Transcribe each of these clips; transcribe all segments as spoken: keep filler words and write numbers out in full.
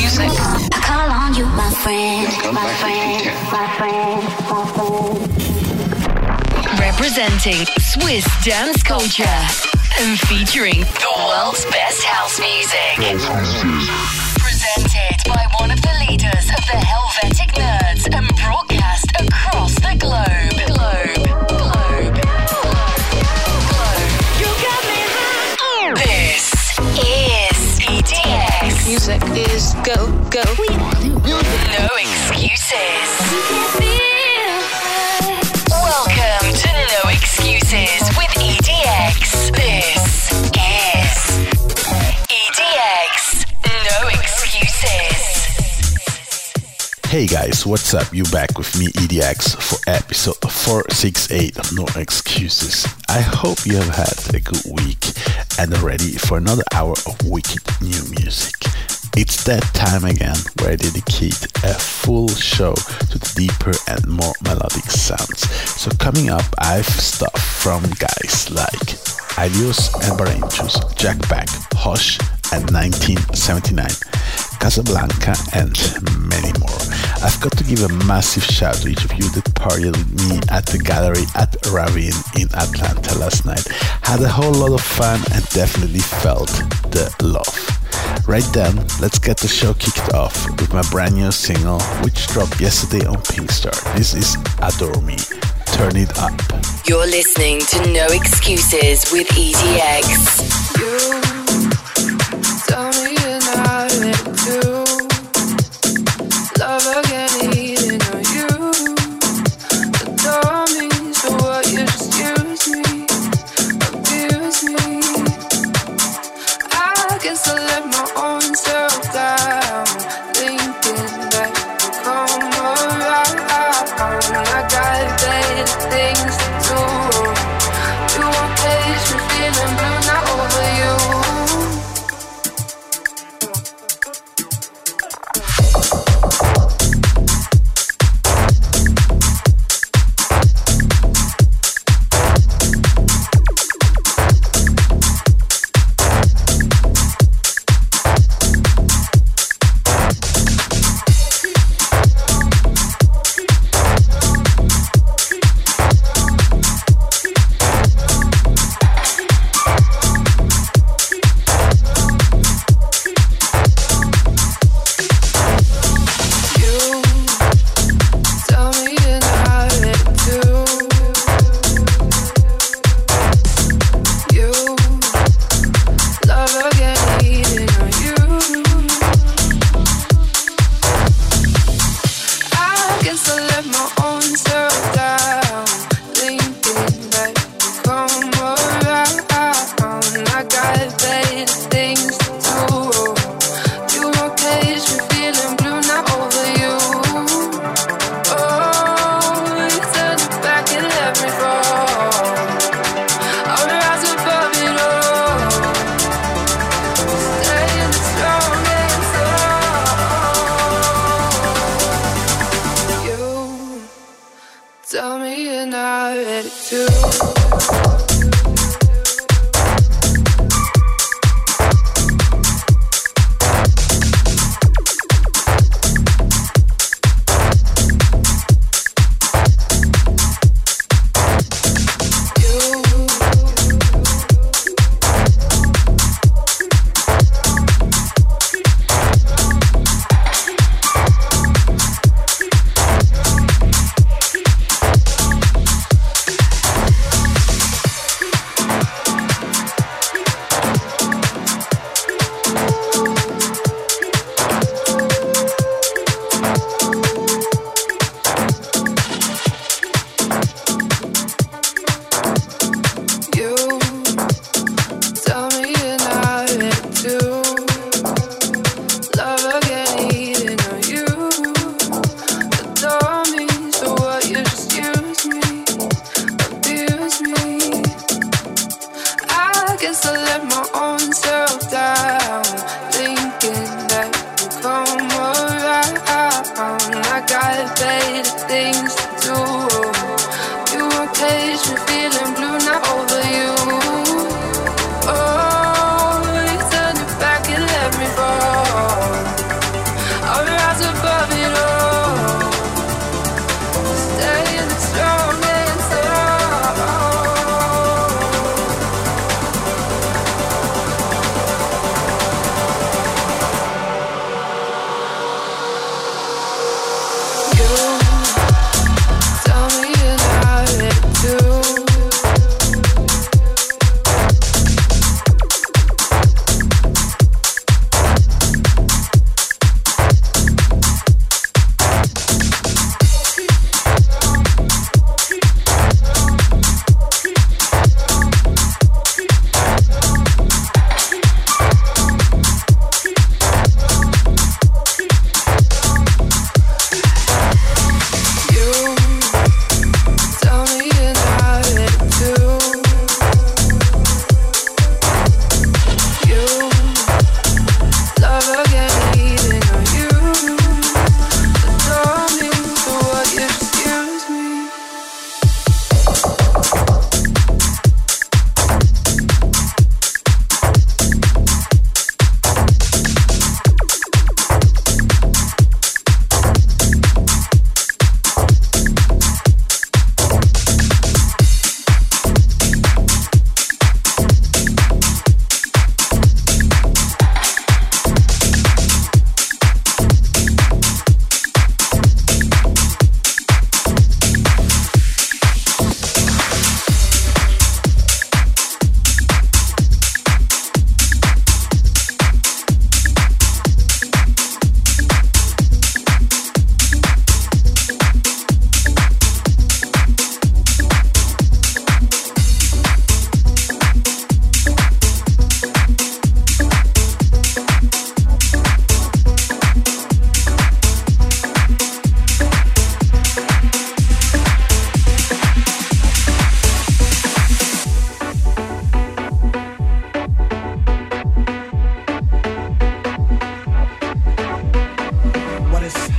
music. I call on you, my friend, my friend, my friend, my friend. Representing Swiss dance culture and featuring the world's best house music. Presented by one of the leaders of the Helvetic Nerds and broadcast across the globe. Globe, globe, globe, globe. You got me high. This is E D X. Music is go, go. No excuses. Welcome to No Excuses with E D X. This is E D X. No Excuses. Hey guys, what's up? You back with me, E D X, for episode four sixty-eight of No Excuses. I hope you have had a good week and are ready for another hour of wicked new music. It's that time again where I dedicate a full show to the deeper and more melodic sounds. So coming up, I've stuff from guys like Alios and Barenchus, Jack Back, Hosh, and nineteen seventy-nine, Casablanca, and many more. I've got to give a massive shout to each of you that partied with me at the gallery at Ravine in Atlanta last night. Had a whole lot of fun and definitely felt the love. Right then, let's get the show kicked off with my brand new single, which dropped yesterday on Pinkstar. This is Adore Me. Turn it up. You're listening to No Excuses with E D X. You tell me you're not into love again, eating on you. Adore me, so what? You just use me, abuse me. I guess I let my own self down, thinking that you'll come around. I got better things to do. You won't catch me feeling blue, not over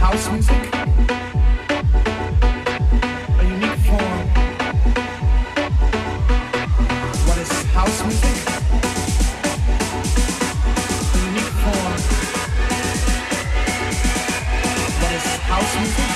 house music? A unique form. What is house music? A unique form. What is house music?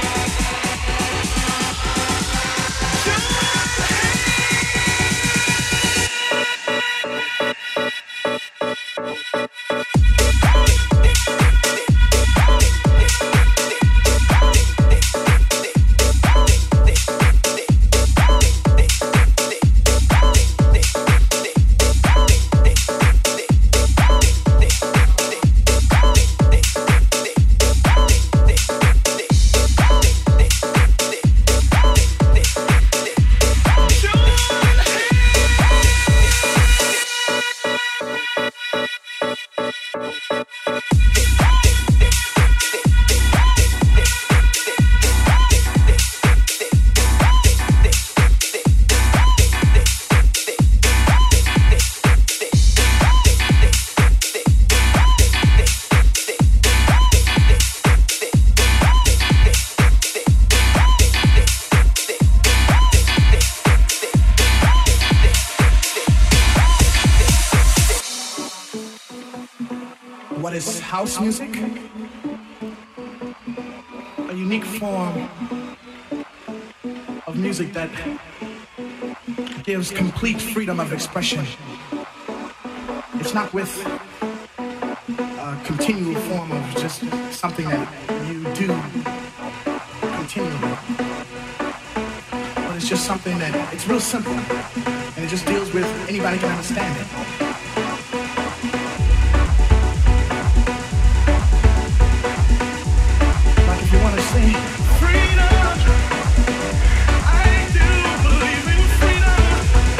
What is house music? A unique form of music that gives complete freedom of expression. It's not with a continual form of just something that you do continually, but it's just something that, it's real simple, and it just deals with anybody can understand it. Say freedom, I do believe in freedom.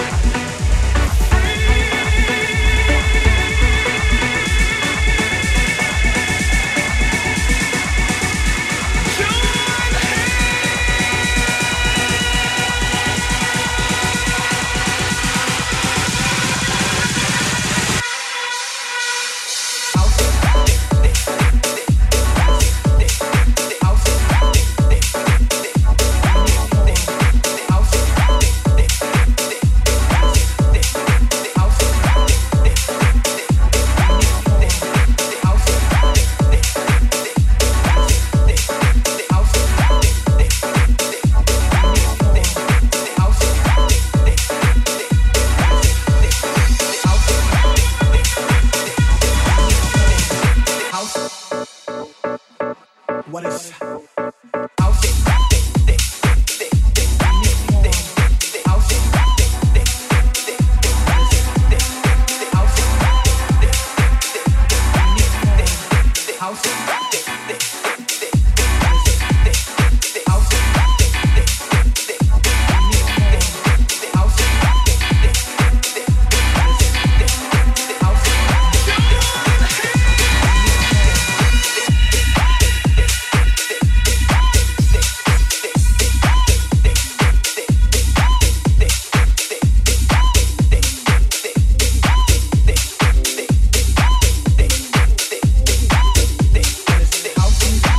What is house? House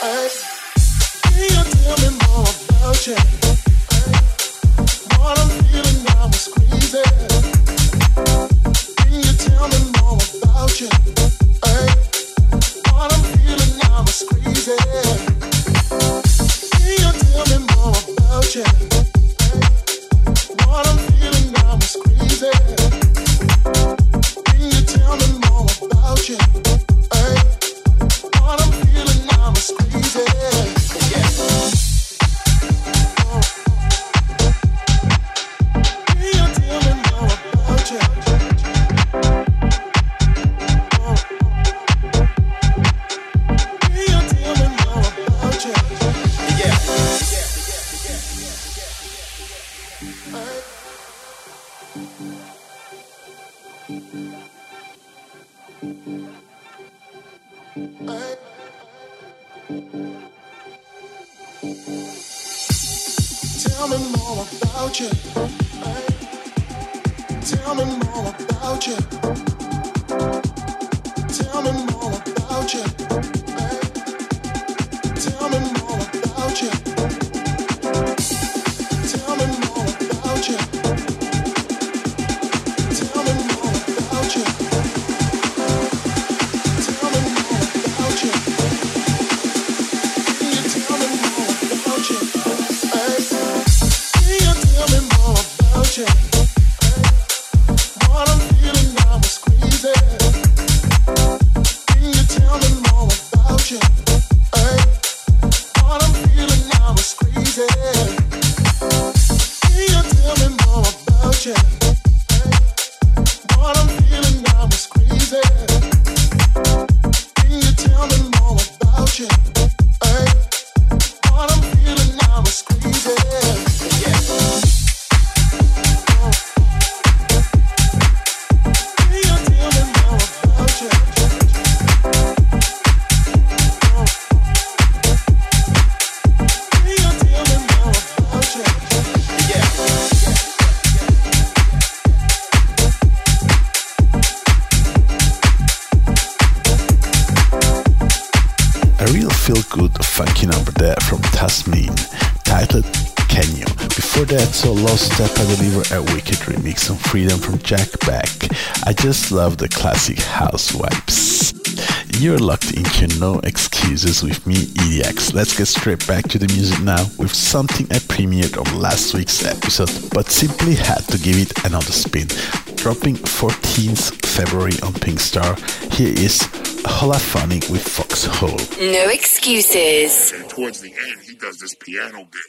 So Lost Step, I deliver a wicked remix on Freedom from Jack Beck. I just love the classic house vibes. You're locked into No Excuses with me, E D X. Let's get straight back to the music now with something I premiered on last week's episode, but simply had to give it another spin. Dropping fourteenth February on Pink Star, here is Holophonic with Foxhole. No Excuses. And towards the end, he does this piano bit.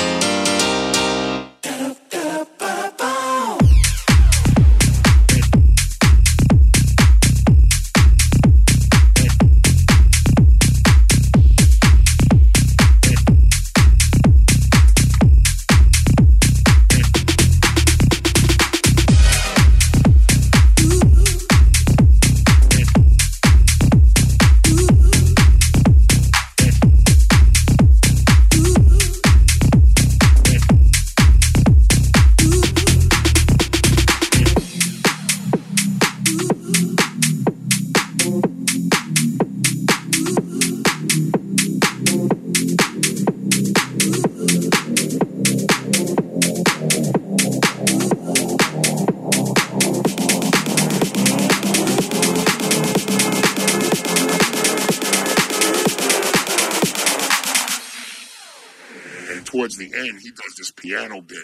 Towards the end, he does this piano bit.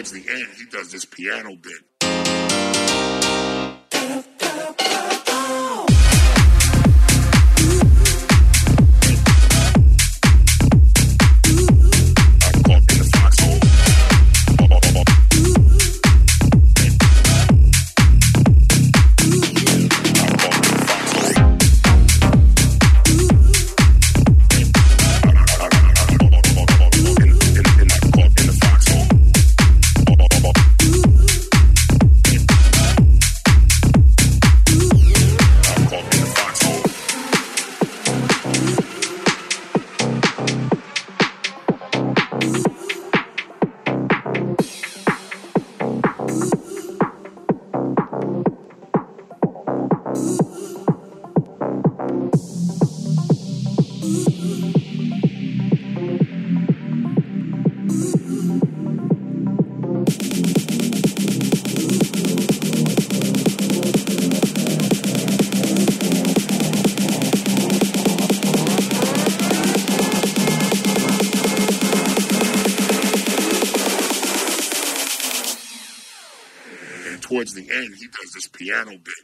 towards the end, he does this piano bit. Towards the end, he does this piano bit.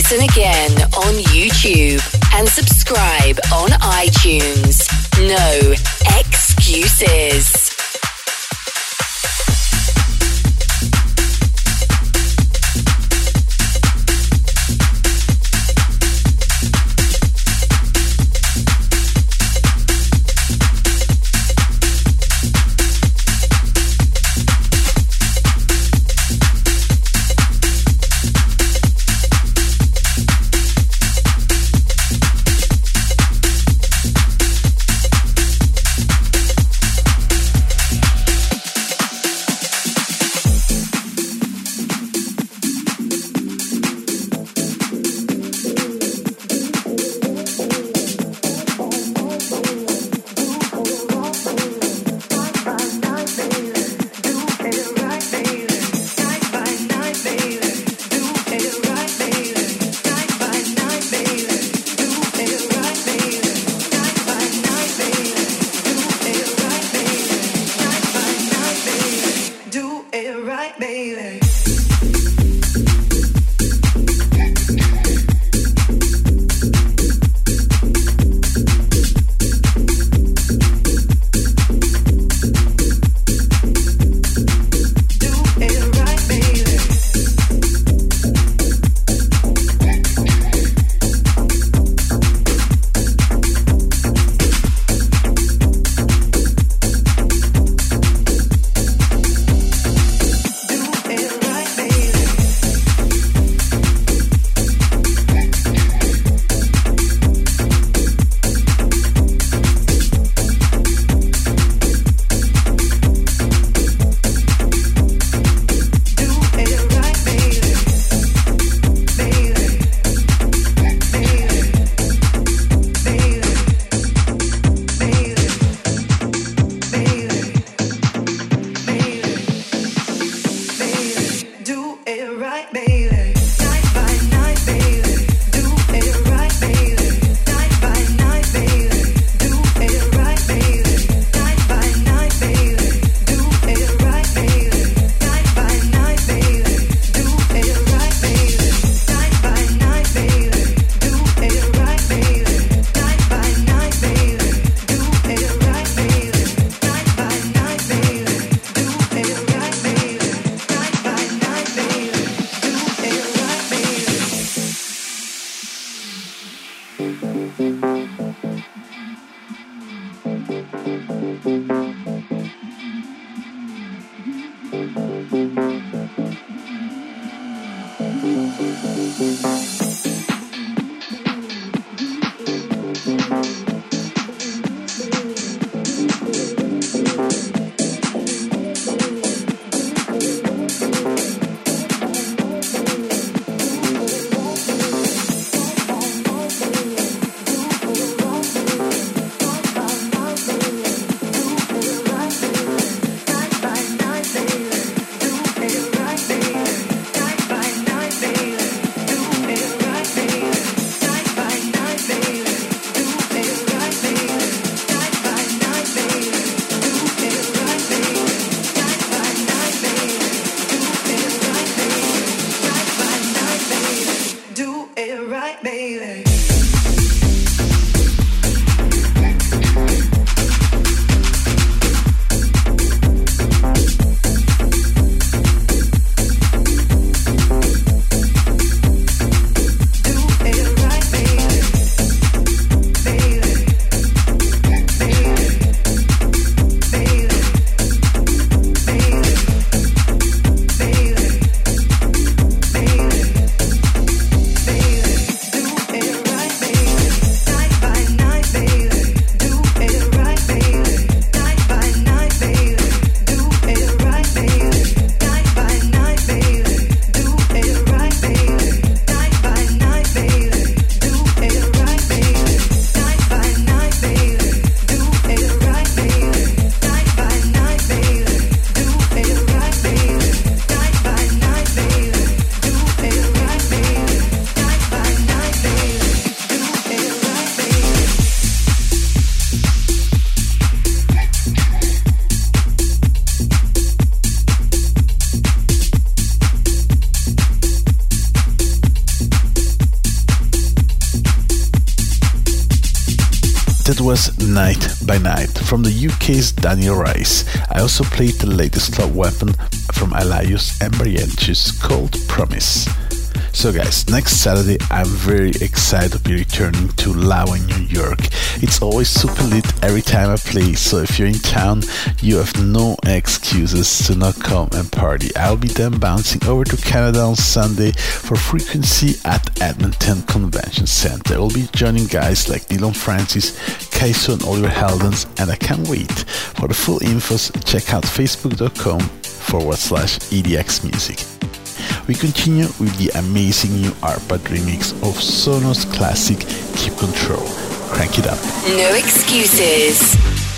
Listen again on YouTube and subscribe on iTunes. No excuses. Right. was Night by Night from the U K's Daniel Rice. I also played the latest Club Weapon from Alaios and Marientus called Promise. So guys, next Saturday I'm very excited to be returning to Lawa in New York. It's always super lit every time I play, so if you're in town, you have no excuses to not come and party. I'll be then bouncing over to Canada on Sunday for Frequency at Edmonton Convention Center. I'll be joining guys like Dylan Francis, Kaiso and Oliver Heldens, and I can't wait. For the full infos, check out facebook.com forward slash EDX Music. We continue with the amazing new Arpad remix of Sonos classic Keep Control. Crank it up. No excuses.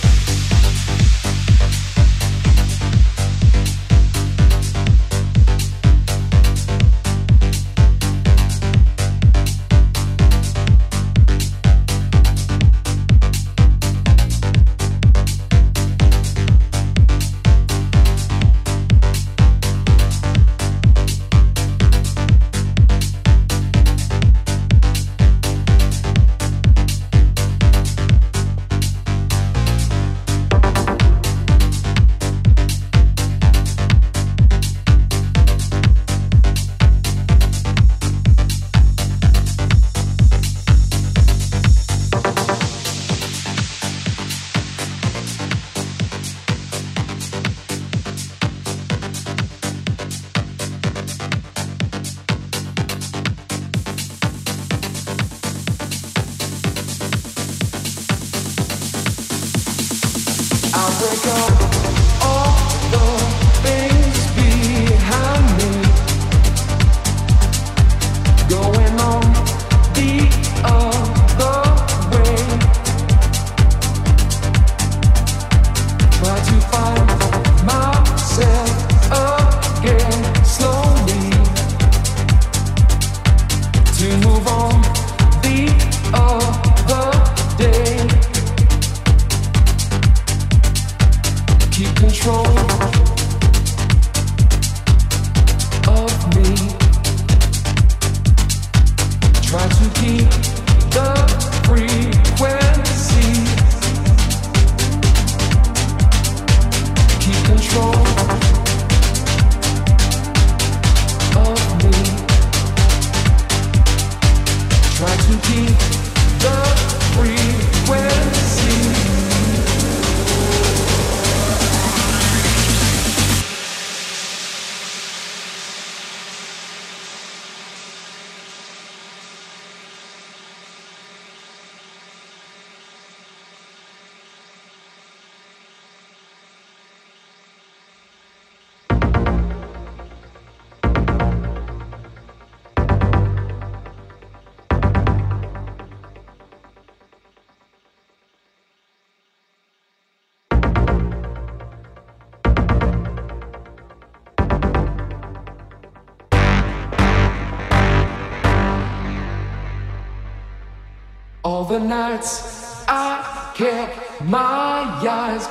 All the nights I kept my eyes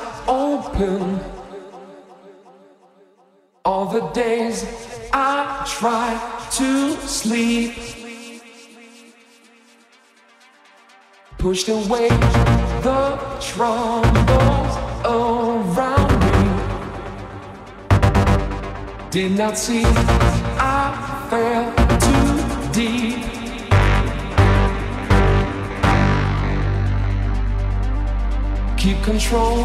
open. All the days I tried to sleep. Pushed away the troubles around me. Did not see I fell too deep. Keep control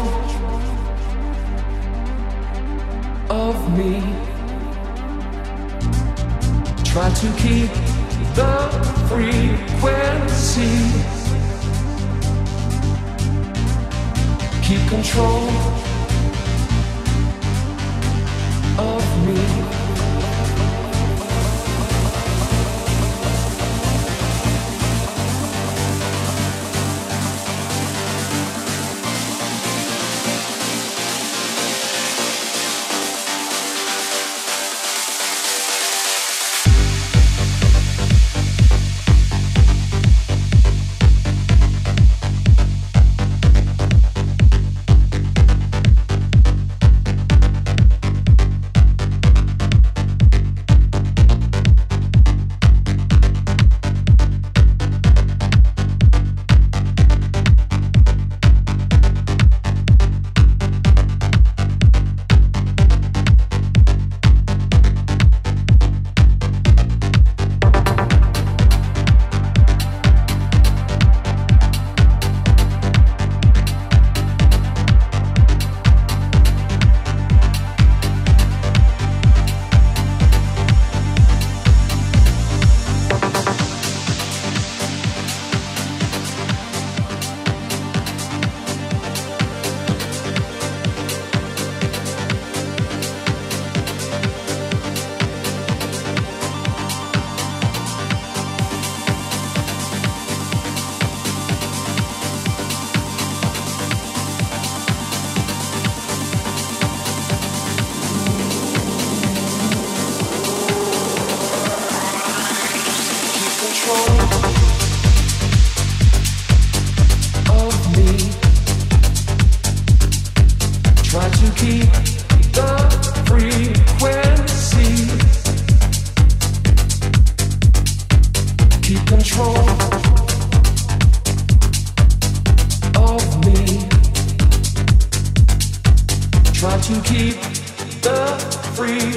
of me. Try to keep the frequency. Keep control of me.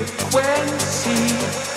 frequency.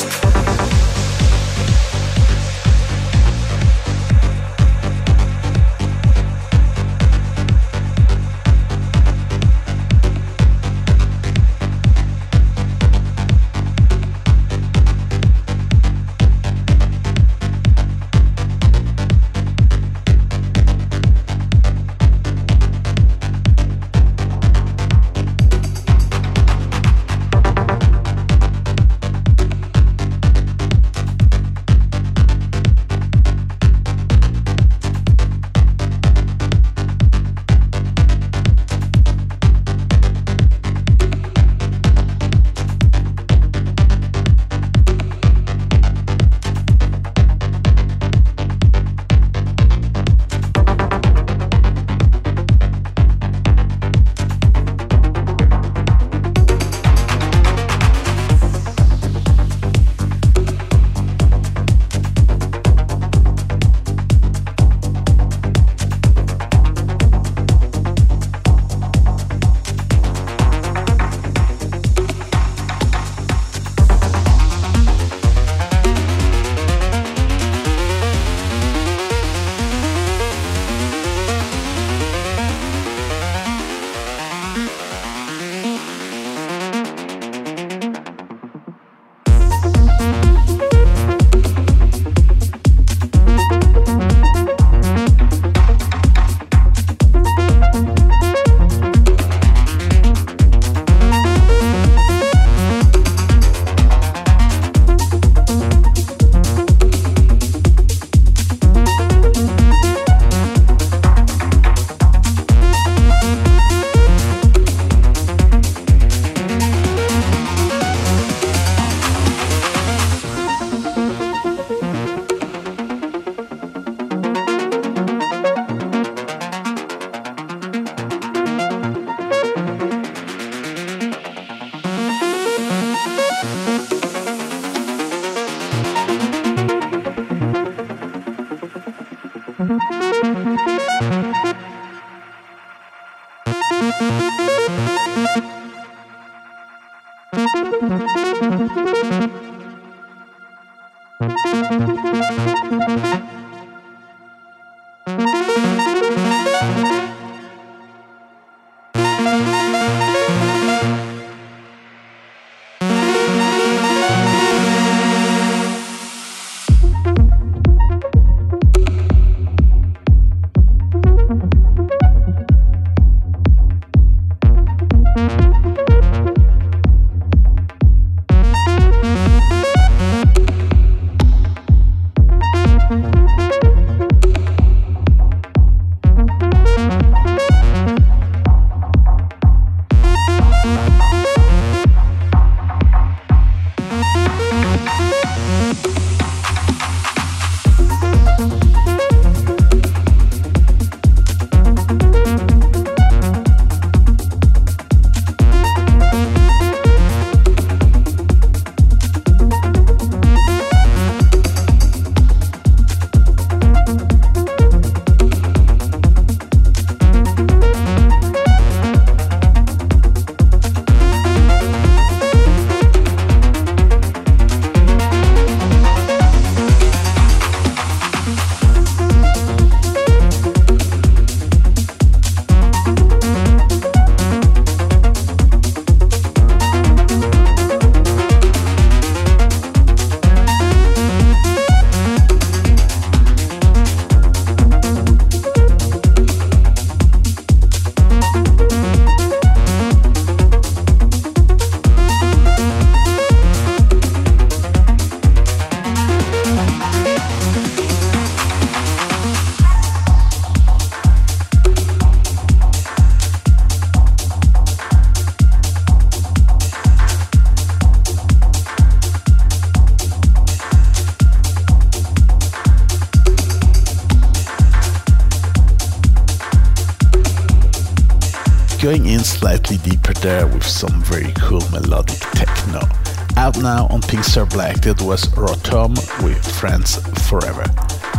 Going in slightly deeper there with some very cool melodic techno. Out now on Pink Star Black, that was Rotom with Friends Forever.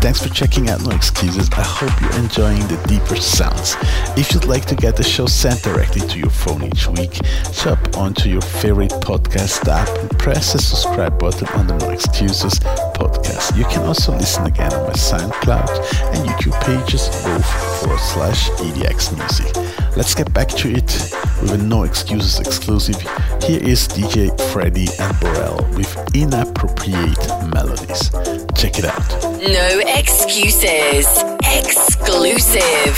Thanks for checking out No Excuses. I hope you're enjoying the deeper sounds. If you'd like to get the show sent directly to your phone each week, jump onto your favorite podcast app and press the subscribe button on the No Excuses podcast. You can also listen again on my SoundCloud and YouTube pages, both forward slash E D X Music. Let's get back to it with a No Excuses exclusive. Here is D J Freddy and Borel with Inappropriate Melodies. Check it out. No Excuses exclusive.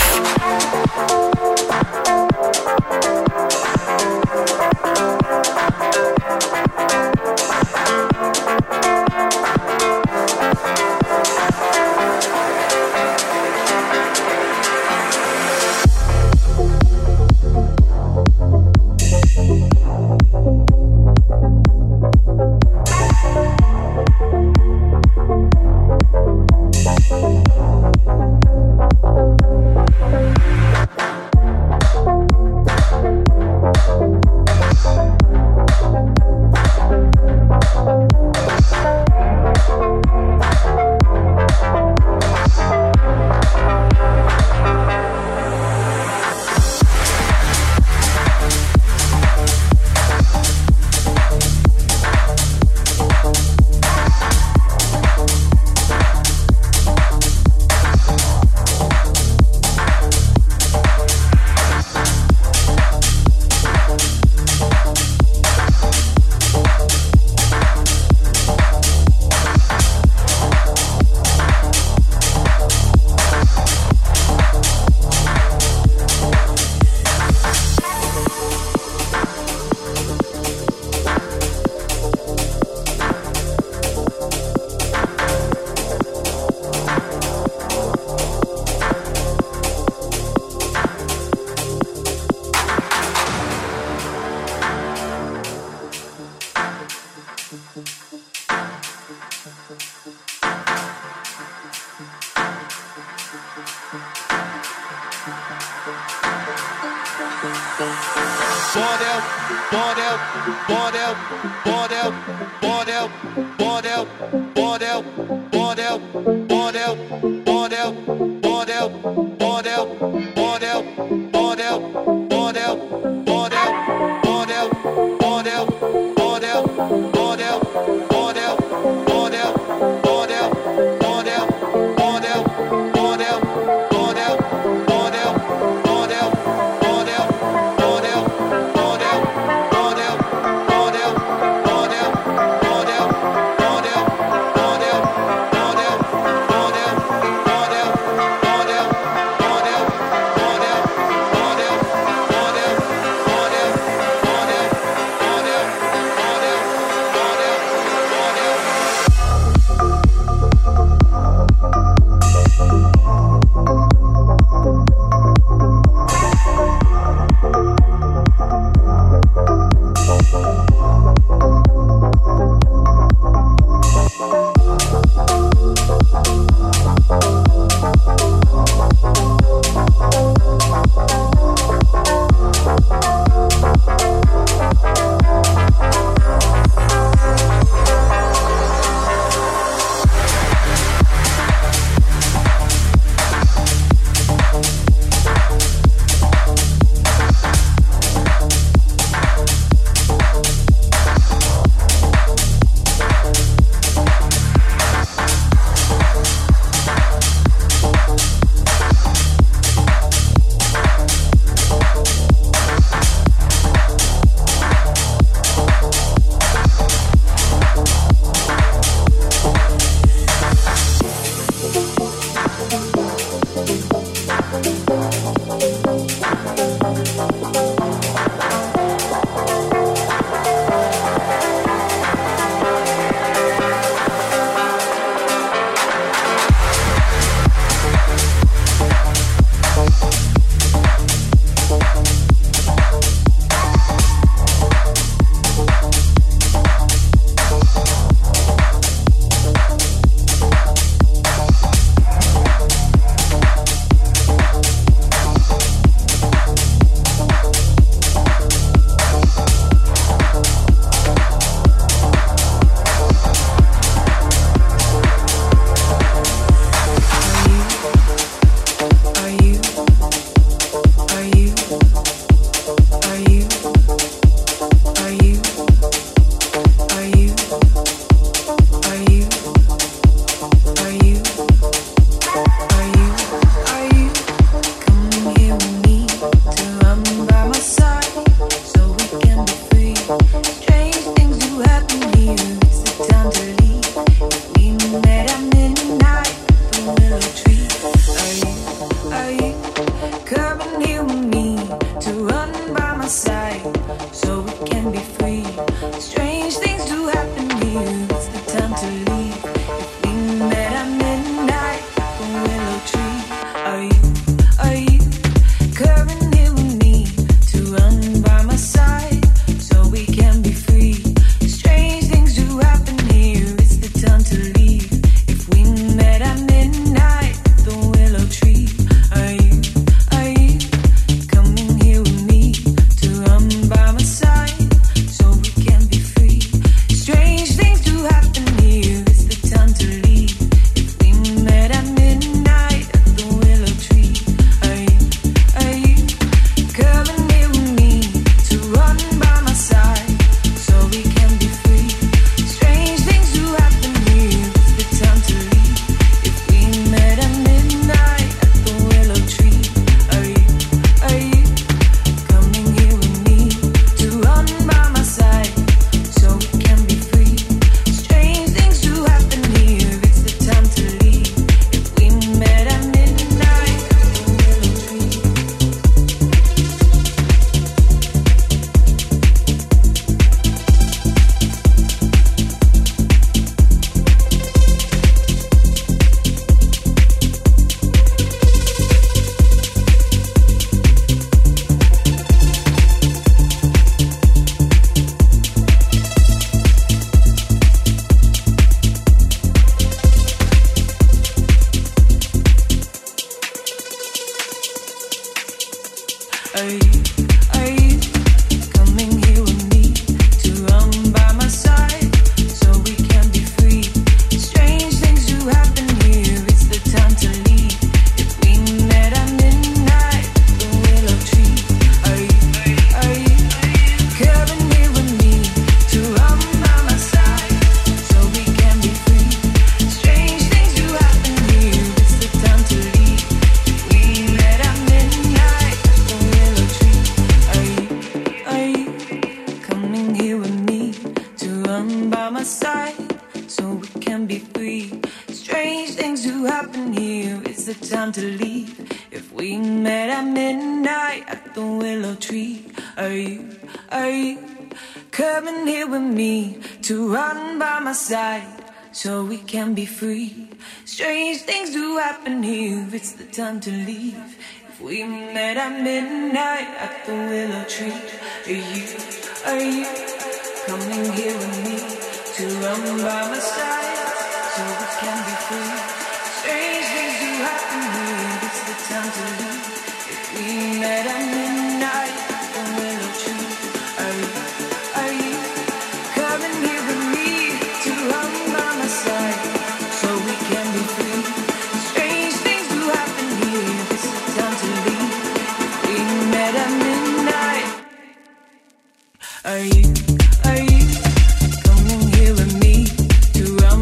So we can be free. Strange things do happen here. It's the time to leave. If we met at midnight at the willow tree, are you, are you coming here with me to run by my side? So we can be free. Strange things do happen here. It's the time to leave. If we met at midnight at the willow tree, are you, are you coming here with me to run by my side? So we can be free. Strange things do happen here. It's the time to leave. If we met at midnight, are you, are you coming here with me to run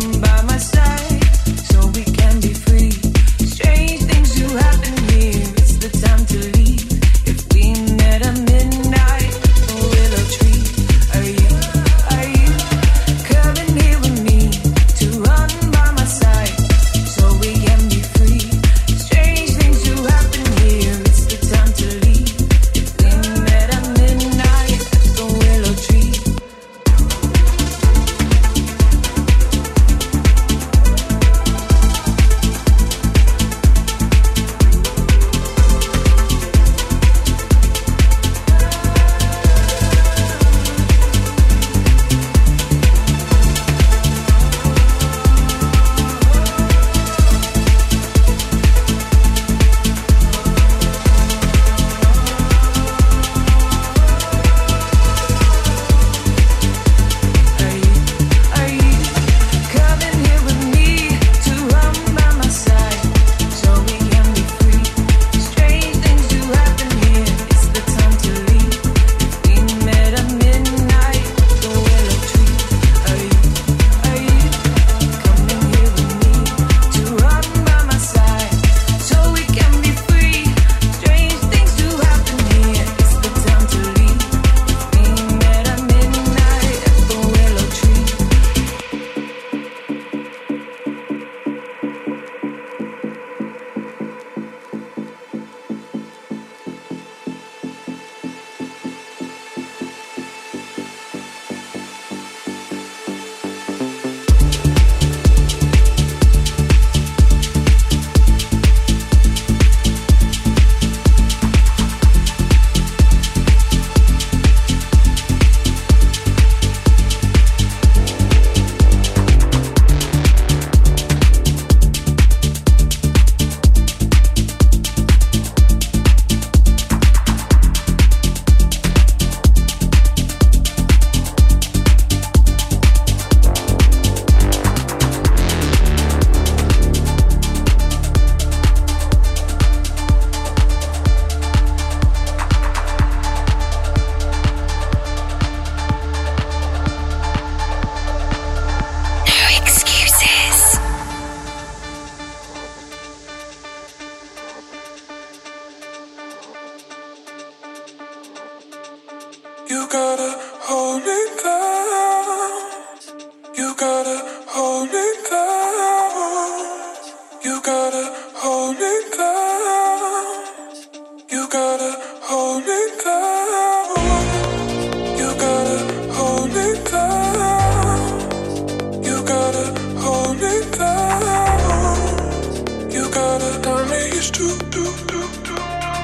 gotta hold me down. You gotta hold me down. You gotta hold me down. You gotta hold me down. You gotta hold me down. You gotta tell me it's true, do, do, do.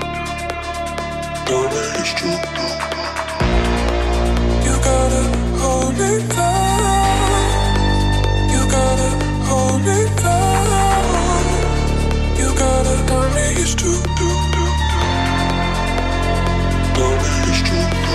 Tell me it's true, do. You gotta hold me down. You gotta hold me down. You gotta tell me it's true, do, do. Tell me it's true, do.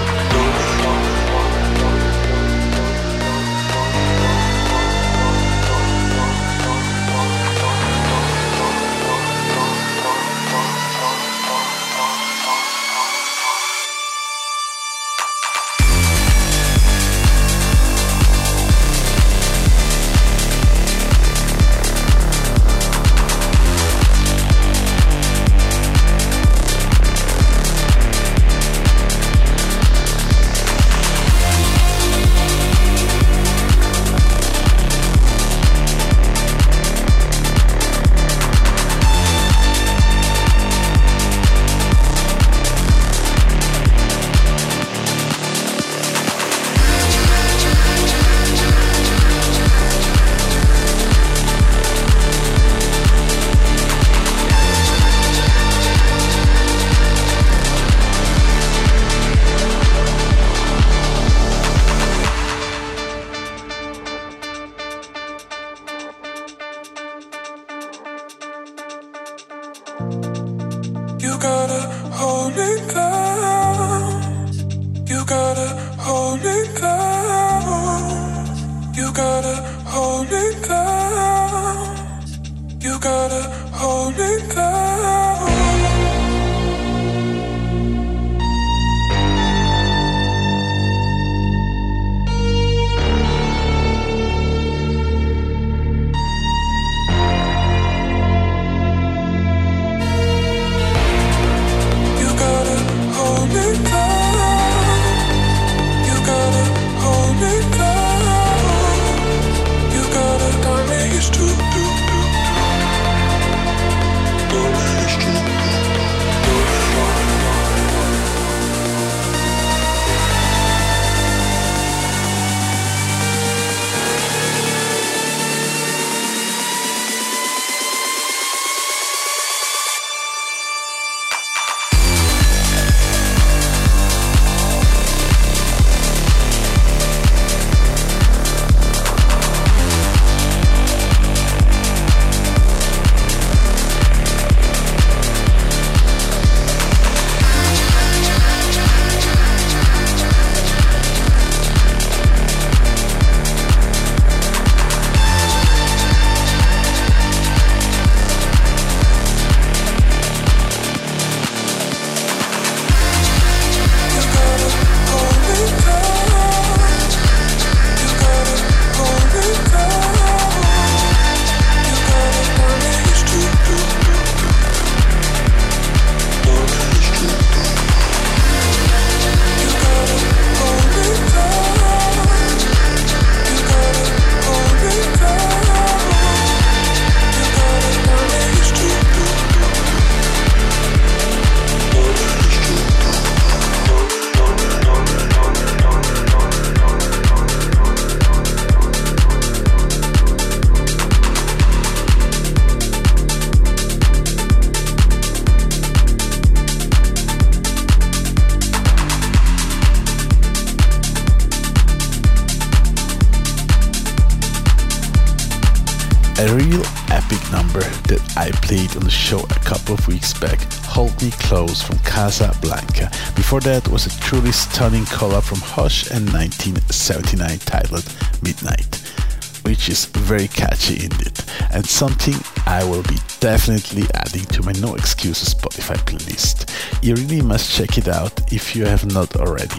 You gotta hold me down. You gotta hold me down. You gotta hold me down. You gotta hold me down. A real epic number that I played on the show a couple of weeks back, Hold Me Close from Casablanca. Before that was a truly stunning collab from Hush and nineteen seventy-nine titled Midnight, which is very catchy indeed, and something I will be definitely adding to my No Excuses Spotify playlist. You really must check it out if you have not already.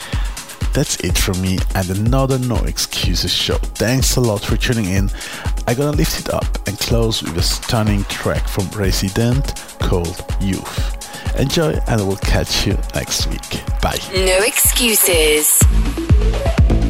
That's it from me and another No Excuses show. Thanks a lot for tuning in. I'm gonna lift it up and close with a stunning track from Resident called Youth. Enjoy and I will catch you next week. Bye. No Excuses.